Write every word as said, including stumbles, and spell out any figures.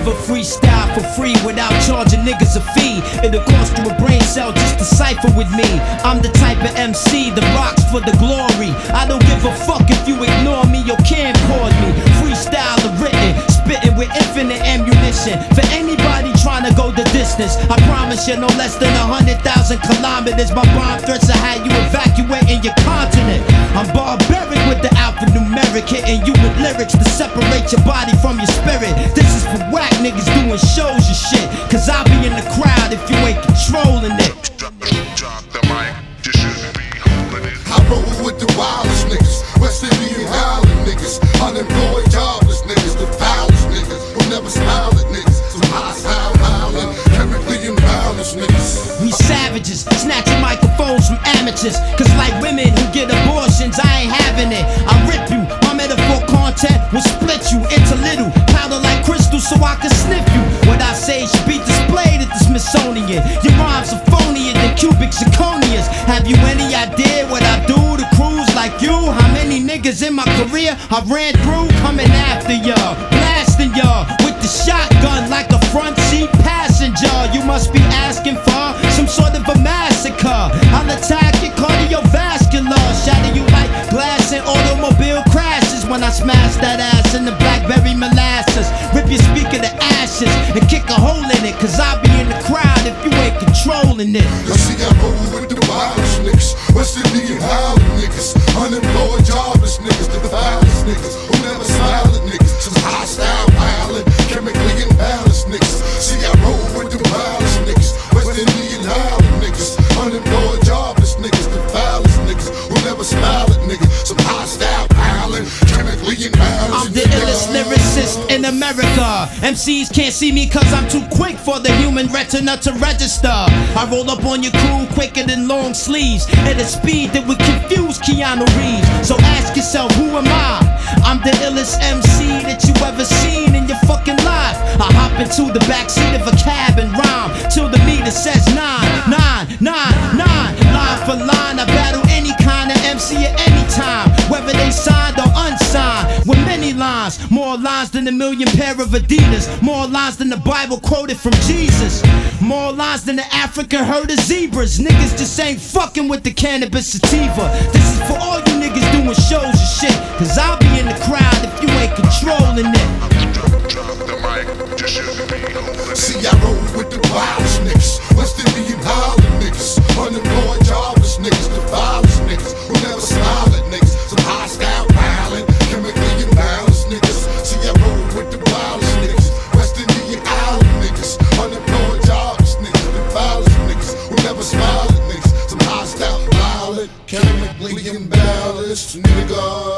never freestyle for free without charging niggas a fee. It'll cost you a brain cell just to cipher with me. I'm the type of M C that rocks for the glory. I don't give a fuck if you ignore me or camcord me. Freestyle or written, spitting with infinite ammunition. For anybody trying to go the distance, I promise you no less than a hundred thousand kilometers. My bomb threats are how you evacuating your continent. I'm barbaric with the alphanumeric, hitting you with lyrics to separate your body from your spirit. This is for whack niggas doing shows and shit, cause I'll be in the crowd if you ain't controlling it. Drop the mic, you shouldn't be holding it. I roll with the wildest niggas, West Indian Highland niggas, unemployed, jobless niggas, the foulest niggas, who never smile at niggas, some hostile, violent, chemically imbalanced niggas. We savages, snatching microphones from amateurs, cause like women who get abortions, I ain't having it. I rip you, my metaphor content will split you into little powder like crystal so I can sniff you. What I say should be displayed at the Smithsonian. Your rhymes are phonier than cubic zirconias. Have you any idea what I do to crews like you? How many niggas in my career I ran through coming after y'all, blasting y'all with the shotgun like a front seat passenger. You must be asking for some sort of a massacre. I'll attack your cardiovascular, shatter you like glass in automobile crashes when I smash that ass in the blackberry molasses. Rip your speaker to ashes and kick a hole in it, cause I'll be in the crowd if you ain't controlling it. You see I roll with the wildest niggas, West Indian Highland niggas, unemployed, jobless niggas, the foulest niggas, who never smile at niggas, some hostile, violent, chemically imbalanced niggas. See I roll with the wildest niggas, West Indian Highland niggas, unemployed, jobless niggas, the foulest niggas, who never smile at niggas, some hostile, violent, chemically imbalanced. I'm the illest lyricist in America. M Cs can't see me cause I'm too quick for the human retina to register. I roll up on your crew quicker than long sleeves at a speed that would confuse Keanu Reeves. So ask yourself, who am I? I'm the illest M C that you ever seen in your fucking life. I hop into the backseat of a cab and rhyme till the meter says nine, nine, nine, nine. Line for line, I battle any kind of M C at any time, whether they signed or unsigned. With many lines, more lines than a million pair of Adidas, more lines than the Bible quoted from Jesus, more lines than the African herd of zebras. Niggas just ain't fucking with the cannabis sativa. This is for all you niggas doing shows and shit, cause I'll be in the crowd if you ain't controlling it. Drop the mic, you shouldn't be holding it. See I roll with the wildest niggas, West Indian Highland niggas, unemployed, jobless niggas, the foulest niggas, who never smile at niggas, some hostile, violent, chemically imbalanced niggas. See I roll with the wildest niggas, West Indian Island niggas, unemployed, jobless niggas, the foulest niggas, who never smile at niggas, some hostile, violent, chemically imbalanced niggas.